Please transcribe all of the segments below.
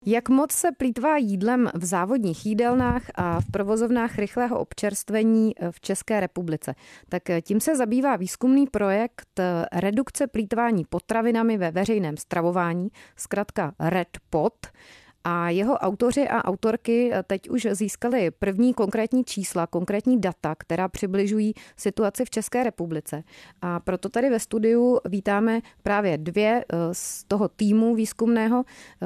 Jak moc se plýtvá jídlem v závodních jídelnách a v provozovnách rychlého občerstvení v České republice? Tak tím se zabývá výzkumný projekt redukce plýtvání potravinami ve veřejném stravování, zkratka REDPOT. A jeho autoři a autorky teď už získali první konkrétní čísla, konkrétní data, která přibližují situaci v České republice. A proto tady ve studiu vítáme právě dvě z toho týmu výzkumného.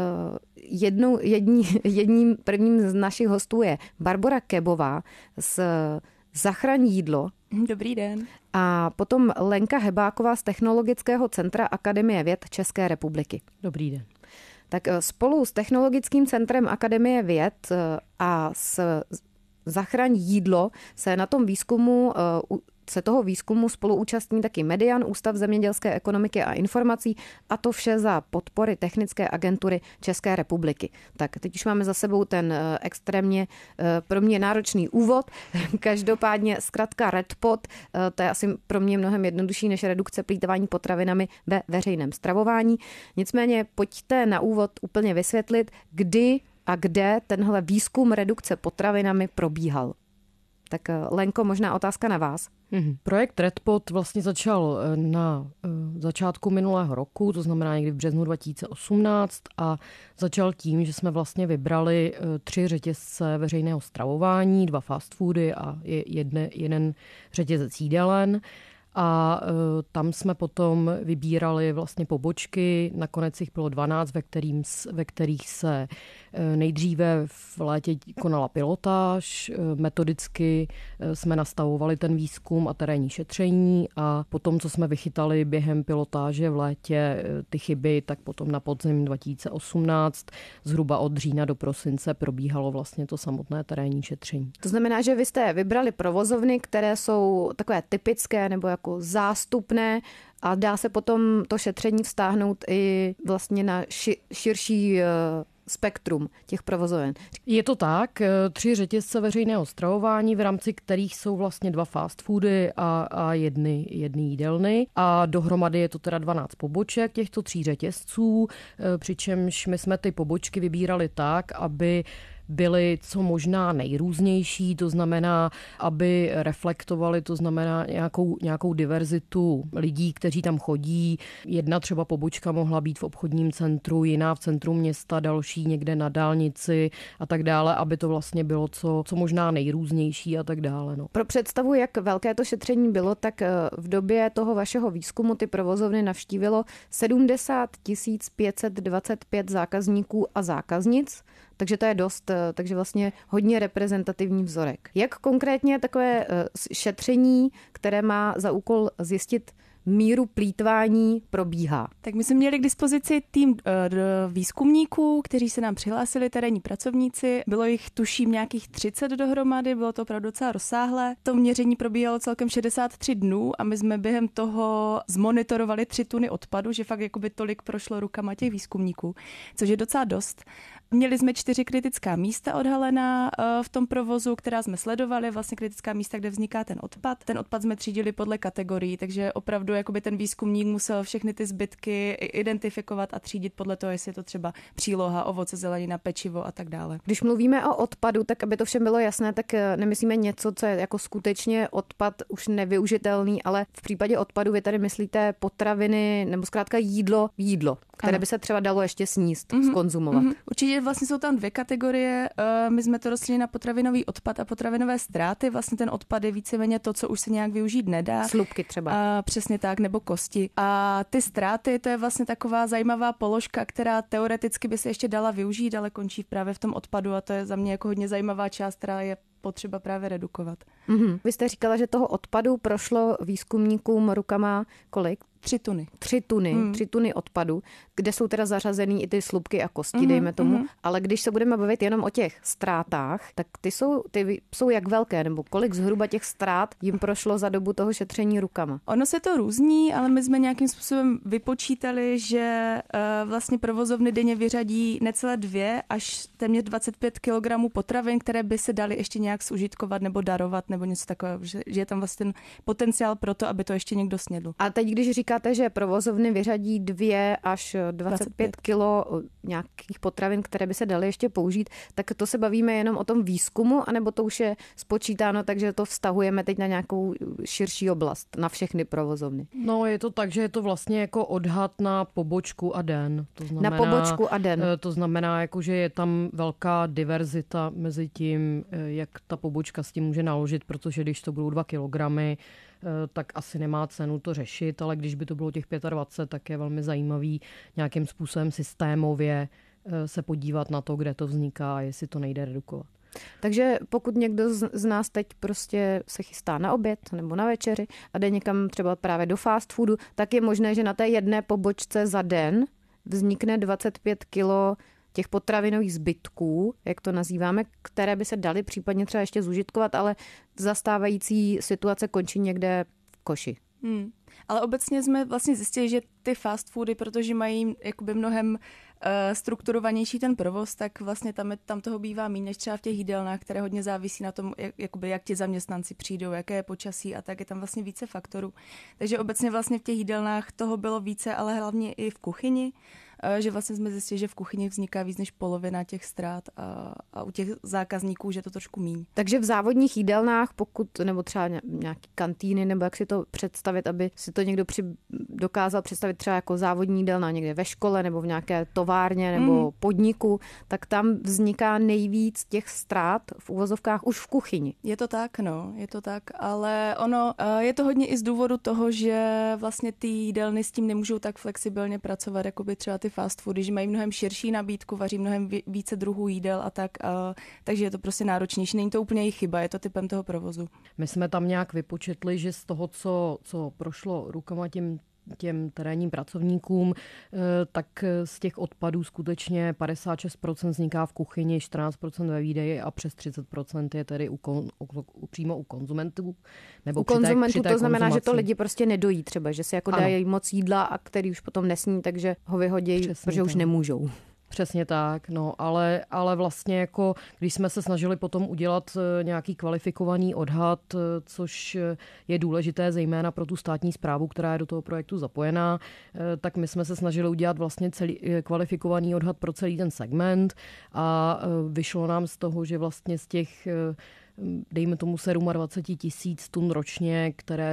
Prvním z našich hostů je Barbora Kebová z Zachraň jídlo. Dobrý den. A potom Lenka Hebáková z Technologického centra Akademie věd České republiky. Dobrý den. Tak spolu s Technologickým centrem Akademie věd a s Zachraň jídlo se na tom výzkumu toho výzkumu spoluúčastní taky Median, Ústav zemědělské ekonomiky a informací, a to vše za podpory Technické agentury České republiky. Tak teď už máme za sebou ten extrémně pro mě náročný úvod. Každopádně zkratka REDPOT, to je asi pro mě mnohem jednodušší než redukce plýtvání potravinami ve veřejném stravování. Nicméně pojďte na úvod úplně vysvětlit, kdy a kde tenhle výzkum redukce potravinami probíhal. Tak Lenko, možná otázka na vás. Projekt REDPOT vlastně začal na začátku minulého roku, to znamená někdy v březnu 2018, a začal tím, že jsme vlastně vybrali 3 řetězce veřejného stravování, 2 fast foody a jeden řetězec jídelen. A tam jsme potom vybírali vlastně pobočky, nakonec jich bylo 12, ve kterých se nejdříve v létě konala pilotáž, metodicky jsme nastavovali ten výzkum a terénní šetření a potom, co jsme vychytali během pilotáže v létě ty chyby, tak potom na podzim 2018 zhruba od října do prosince probíhalo vlastně to samotné terénní šetření. To znamená, že vy jste vybrali provozovny, které jsou takové typické nebo jako zástupné, a dá se potom to šetření vztáhnout i vlastně na širší spektrum těch provozoven. Je to tak, 3 řetězce veřejného stravování, v rámci kterých jsou vlastně 2 fast foody a jedny jídelny, a dohromady je to teda 12 poboček těchto 3 řetězců, přičemž my jsme ty pobočky vybírali tak, aby byly co možná nejrůznější, to znamená, aby reflektovali, to znamená nějakou diverzitu lidí, kteří tam chodí. Jedna třeba pobočka mohla být v obchodním centru, jiná v centru města, další někde na dálnici a tak dále, aby to vlastně bylo co možná nejrůznější a tak dále. No. Pro představu, jak velké to šetření bylo, tak v době toho vašeho výzkumu ty provozovny navštívilo 70 525 zákazníků a zákaznic, takže to je dost, takže vlastně hodně reprezentativní vzorek. Jak konkrétně takové šetření, které má za úkol zjistit míru plýtvání, probíhá? Tak my jsme měli k dispozici tým výzkumníků, kteří se nám přihlásili, terénní pracovníci. Bylo jich tuším nějakých 30 dohromady, bylo to opravdu docela rozsáhlé. To měření probíhalo celkem 63 dnů a my jsme během toho zmonitorovali 3 tuny odpadu, že fakt jakoby tolik prošlo rukama těch výzkumníků, což je docela dost. Měli jsme 4 kritická místa odhalená v tom provozu, která jsme sledovali, vlastně kritická místa, kde vzniká ten odpad. Ten odpad jsme třídili podle kategorií, takže opravdu jakoby ten výzkumník musel všechny ty zbytky identifikovat a třídit podle toho, jestli je to třeba příloha, ovoce, zelenina, pečivo a tak dále. Když mluvíme o odpadu, tak aby to všem bylo jasné, tak nemyslíme něco, co je jako skutečně odpad už nevyužitelný, ale v případě odpadu vy tady myslíte potraviny nebo zkrátka jídlo, které by se třeba dalo ještě sníst, zkonzumovat. Určitě vlastně jsou tam 2 kategorie. My jsme to rozdělili na potravinový odpad a potravinové ztráty. Vlastně ten odpad je víceméně to, co už se nějak využít nedá. Slupky třeba. Přesně tak, nebo kosti. A ty ztráty, to je vlastně taková zajímavá položka, která teoreticky by se ještě dala využít, ale končí právě v tom odpadu, a to je za mě jako hodně zajímavá část, která je potřeba právě redukovat. Vy jste říkala, že toho odpadu prošlo výzkumníkům rukama kolik? 3 tuny. 3 tuny odpadu, kde jsou teda zařazený i ty slupky a kosti, dejme tomu. Ale když se budeme bavit jenom o těch ztrátách, tak ty jsou jak velké, nebo kolik zhruba těch ztrát jim prošlo za dobu toho šetření rukama? Ono se to různí, ale my jsme nějakým způsobem vypočítali, že vlastně provozovny denně vyřadí necelé 2 až téměř 25 kg potravin, které by se daly ještě nějak zužitkovat nebo darovat nebo něco takového, že je tam vlastně ten potenciál pro to, aby to ještě někdo snědl. A teď, když říkáte říkáte, že provozovny vyřadí 2 až 25 kilo nějakých potravin, které by se daly ještě použít, tak to se bavíme jenom o tom výzkumu, anebo to už je spočítáno, takže to vztahujeme teď na nějakou širší oblast, na všechny provozovny? No, je to tak, že je to vlastně jako odhad na pobočku a den. To znamená, na pobočku a den. To znamená, jako, že je tam velká diverzita mezi tím, jak ta pobočka s tím může naložit, protože když to budou 2 kilogramy, tak asi nemá cenu to řešit, ale když by to bylo těch 25, tak je velmi zajímavý nějakým způsobem systémově se podívat na to, kde to vzniká a jestli to nejde redukovat. Takže pokud někdo z nás teď prostě se chystá na oběd nebo na večeři a jde někam třeba právě do fast foodu, tak je možné, že na té jedné pobočce za den vznikne 25 kilo těch potravinových zbytků, jak to nazýváme, které by se daly případně třeba ještě zužitkovat, ale zastávající situace končí někde v koši. Ale obecně jsme vlastně zjistili, že ty fast foody, protože mají jakoby mnohem strukturovanější ten provoz, tak vlastně tam toho bývá méně než třeba v těch jídelnách, které hodně závisí na tom, jak ti zaměstnanci přijdou, jaké je počasí a tak, je tam vlastně více faktorů. Takže obecně vlastně v těch jídelnách toho bylo více, ale hlavně i v kuchyni, že vlastně jsme zjistili, že v kuchyni vzniká víc než polovina těch ztrát a u těch zákazníků, že to trošku míň. Takže v závodních jídelnách, nebo třeba nějaký kantýny, nebo jak si to představit, aby si to někdo dokázal představit třeba jako závodní jídelna někde ve škole nebo v nějaké továrně nebo podniku, tak tam vzniká nejvíc těch ztrát v uvozovkách už v kuchyni. Je to tak, ale ono je to hodně i z důvodu toho, že vlastně ty jídelny s tím nemůžou tak flexibilně pracovat, jako by třeba ty fast foody, že mají mnohem širší nabídku, vaří mnohem více druhů jídel a tak, takže je to prostě náročnější. Není to úplně jejich chyba, je to typem toho provozu. My jsme tam nějak vypočetli, že z toho, co prošlo rukama těm terénním pracovníkům, tak z těch odpadů skutečně 56% vzniká v kuchyni, 14% ve výdeji a přes 30% je tedy přímo u konzumentů. Nebo u konzumentů to znamená, že to lidi prostě nedojí třeba, že si jako dají moc jídla a který už potom nesní, takže ho vyhodí, protože už nemůžou. Přesně tak, no, ale vlastně jako, když jsme se snažili potom udělat nějaký kvalifikovaný odhad, což je důležité zejména pro tu státní správu, která je do toho projektu zapojená, tak my jsme se snažili udělat vlastně celý kvalifikovaný odhad pro celý ten segment a vyšlo nám z toho, že vlastně z těch dejme tomu 27 000 tun ročně,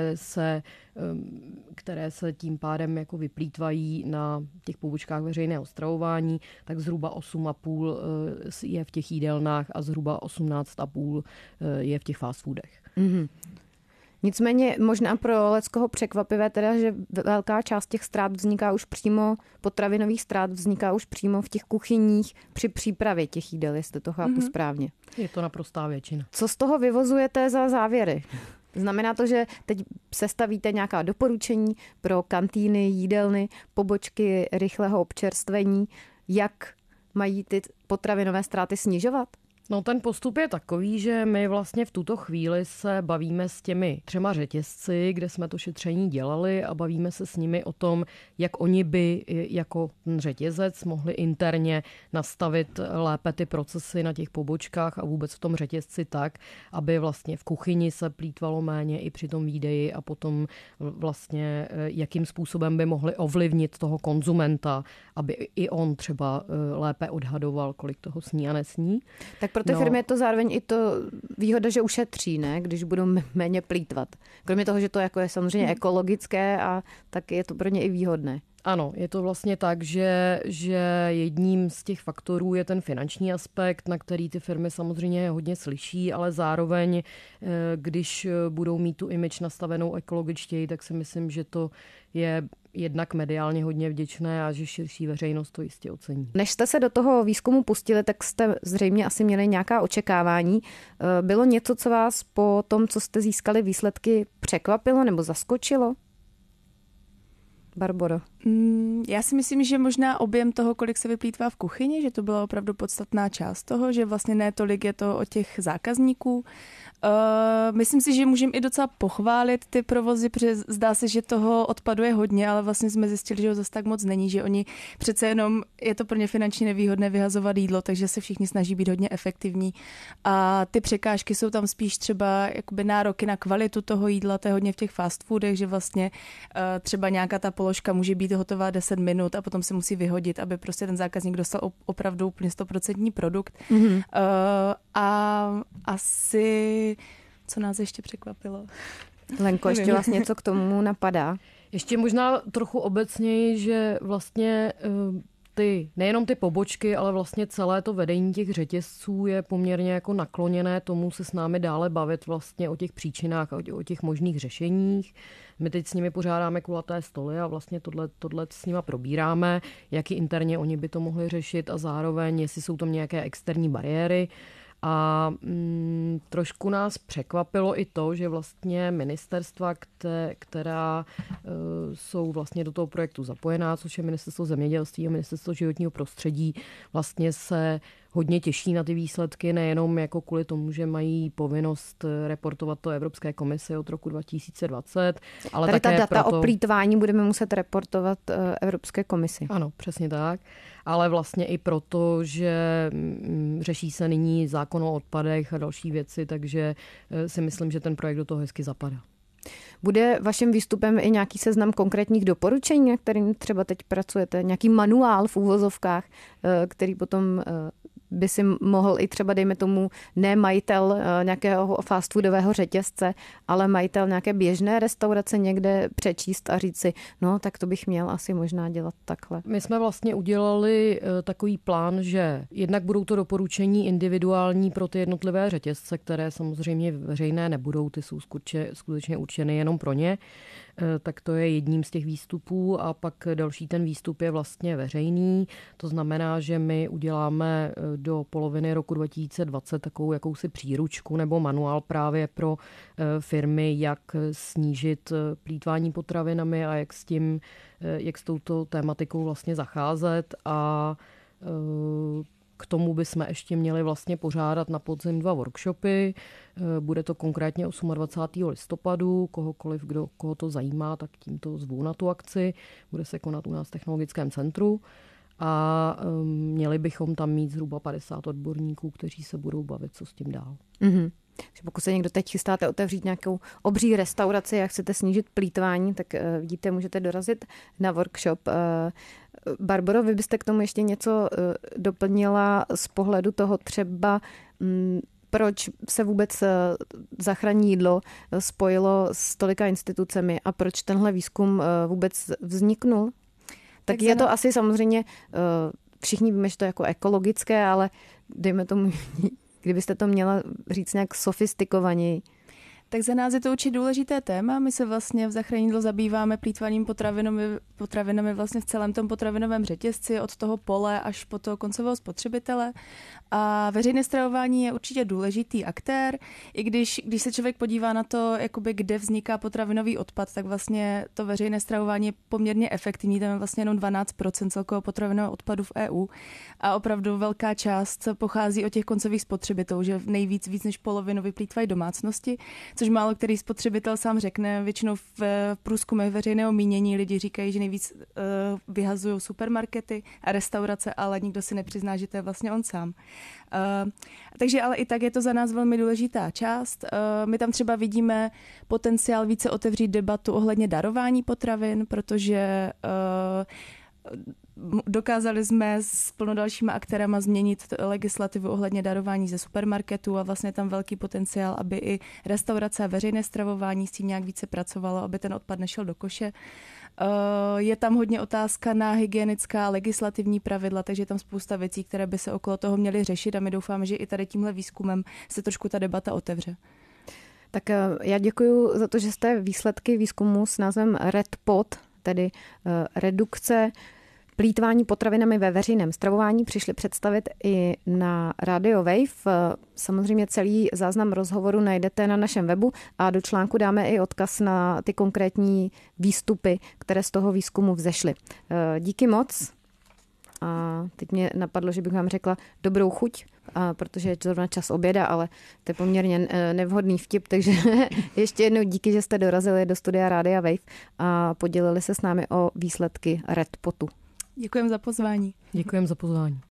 které se tím pádem jako vyplýtvají na těch pobočkách veřejného stravování, tak zhruba 8,5 je v těch jídelnách a zhruba 18,5 je v těch fast foodech. Mm-hmm. Nicméně možná pro leckoho překvapivé teda, že velká část těch ztrát vzniká už přímo, potravinových ztrát vzniká už přímo v těch kuchyních při přípravě těch jídel, jestli to chápu správně. Je to naprostá většina. Co z toho vyvozujete za závěry? Znamená to, že teď sestavíte nějaká doporučení pro kantýny, jídelny, pobočky rychlého občerstvení, jak mají ty potravinové ztráty snižovat? No ten postup je takový, že my vlastně v tuto chvíli se bavíme s těmi 3 řetězci, kde jsme to šetření dělali a bavíme se s nimi o tom, jak oni by jako řetězec mohli interně nastavit lépe ty procesy na těch pobočkách a vůbec v tom řetězci tak, aby vlastně v kuchyni se plýtvalo méně i při tom výdeji a potom vlastně jakým způsobem by mohli ovlivnit toho konzumenta, aby i on třeba lépe odhadoval, kolik toho sní a nesní. Tak pro ty firmy je to zároveň i to výhoda, že ušetří, ne? Když budou méně plýtvat. Kromě toho, že to jako je samozřejmě ekologické, a tak je to pro ně i výhodné. Ano, je to vlastně tak, že jedním z těch faktorů je ten finanční aspekt, na který ty firmy samozřejmě hodně slyší, ale zároveň, když budou mít tu image nastavenou ekologičtěji, tak si myslím, že to je jednak mediálně hodně vděčné a že širší veřejnost to jistě ocení. Než jste se do toho výzkumu pustili, tak jste zřejmě asi měli nějaká očekávání. Bylo něco, co vás po tom, co jste získali výsledky, překvapilo nebo zaskočilo? Barboro. Já si myslím, že možná objem toho, kolik se vyplýtvá v kuchyni, že to byla opravdu podstatná část toho, že vlastně ne tolik je to o těch zákazníků. Myslím si, že můžeme i docela pochválit ty provozy, protože zdá se, že toho odpadu je hodně, ale vlastně jsme zjistili, že ho zase tak moc není, že oni přece jenom je to pro ně finančně nevýhodné vyhazovat jídlo, takže se všichni snaží být hodně efektivní. A ty překážky jsou tam spíš třeba jakoby nároky na kvalitu toho jídla, to je hodně v těch fast foodech, že vlastně třeba nějaká ta položka může být hotová 10 minut a potom se musí vyhodit, aby prostě ten zákazník dostal opravdu úplně 100% produkt. Mm-hmm. A asi, co nás ještě překvapilo? Lenko, ještě vlastně něco k tomu napadá? Ještě možná trochu obecněji, že vlastně nejenom ty pobočky, ale vlastně celé to vedení těch řetězců je poměrně jako nakloněné tomu se s námi dále bavit vlastně o těch příčinách a o těch možných řešeních. My teď s nimi pořádáme kulaté stoly a vlastně tohle s nima probíráme, jak i interně oni by to mohli řešit a zároveň, jestli jsou tam nějaké externí bariéry. A trošku nás překvapilo i to, že vlastně ministerstva, která jsou vlastně do toho projektu zapojená, což je Ministerstvo zemědělství a Ministerstvo životního prostředí, vlastně se hodně těší na ty výsledky, nejenom jako kvůli tomu, že mají povinnost reportovat to Evropské komisi od roku 2020, ale tady také ta data proto... o plýtvání budeme muset reportovat Evropské komisi. Ano, přesně tak. Ale vlastně i proto, že řeší se nyní zákon o odpadech a další věci, takže si myslím, že ten projekt do toho hezky zapadá. Bude vaším výstupem i nějaký seznam konkrétních doporučení, na kterým třeba teď pracujete? Nějaký manuál v úvozovkách, který potom by si mohl i třeba, dejme tomu, ne majitel nějakého fast foodového řetězce, ale majitel nějaké běžné restaurace někde přečíst a říct si, no tak to bych měl asi možná dělat takhle. My jsme vlastně udělali takový plán, že jednak budou to doporučení individuální pro ty jednotlivé řetězce, které samozřejmě veřejné nebudou, ty jsou skutečně určeny jenom pro ně. Tak to je jedním z těch výstupů a pak další ten výstup je vlastně veřejný. To znamená, že my uděláme do poloviny roku 2020 takovou jakousi příručku nebo manuál právě pro firmy, jak snížit plýtvání potravinami a jak s touto tématikou vlastně zacházet a k tomu bychom ještě měli vlastně pořádat na podzim 2 workshopy. Bude to konkrétně 28. listopadu. Koho to zajímá, tak tímto zvu na tu akci. Bude se konat u nás v Technologickém centru. A měli bychom tam mít zhruba 50 odborníků, kteří se budou bavit, co s tím dál. Mm-hmm. Pokud se někdo teď chystáte otevřít nějakou obří restauraci a chcete snížit plýtvání, tak vidíte, můžete dorazit na workshop. Barboro, vy byste k tomu ještě něco doplnila z pohledu toho třeba, proč se vůbec záchranné jídlo spojilo s tolika institucemi a proč tenhle výzkum vůbec vzniknul? Tak je to asi samozřejmě, všichni víme, že to je jako ekologické, ale dejme tomu, kdybyste to měla říct nějak sofistikovaněji. Tak za nás je to určitě důležité téma. My se vlastně v záchranné jídlo zabýváme plýtváním potravinami vlastně v celém tom potravinovém řetězci, od toho pole až po toho koncového spotřebitele. A veřejné stravování je určitě důležitý aktér, i když se člověk podívá na to, jakoby kde vzniká potravinový odpad, tak vlastně to veřejné stravování je poměrně efektivní. Tam je vlastně jenom 12% celkového potravinového odpadu v EU. A opravdu velká část pochází od těch koncových spotřebitelů, že víc než polovinu vyplýtvají domácnosti, což málo který spotřebitel sám řekne. Většinou v průzkumech veřejného mínění lidi říkají, že nejvíc vyhazují supermarkety a restaurace, ale nikdo si nepřizná, že to je vlastně on sám. Takže ale i tak je to za nás velmi důležitá část. My tam třeba vidíme potenciál více otevřít debatu ohledně darování potravin, protože dokázali jsme s plno dalšíma aktérama změnit legislativu ohledně darování ze supermarketů a vlastně tam velký potenciál, aby i restaurace a veřejné stravování s tím nějak více pracovalo, aby ten odpad nešel do koše. Je tam hodně otázka na hygienická legislativní pravidla, takže je tam spousta věcí, které by se okolo toho měly řešit a my doufáme, že i tady tímhle výzkumem se trošku ta debata otevře. Tak já děkuji za to, že jste výsledky výzkumu s názvem REDPOT, tedy redukce plýtvání potravinami ve veřejném stravování přišli představit i na Radio Wave. Samozřejmě celý záznam rozhovoru najdete na našem webu a do článku dáme i odkaz na ty konkrétní výstupy, které z toho výzkumu vzešly. Díky moc. A teď mě napadlo, že bych vám řekla dobrou chuť, protože je zrovna čas oběda, ale to je poměrně nevhodný vtip, takže ještě jednou díky, že jste dorazili do studia Rádia Wave a podělili se s námi o výsledky Red Potu. Děkujeme za pozvání. Děkujeme za pozvání.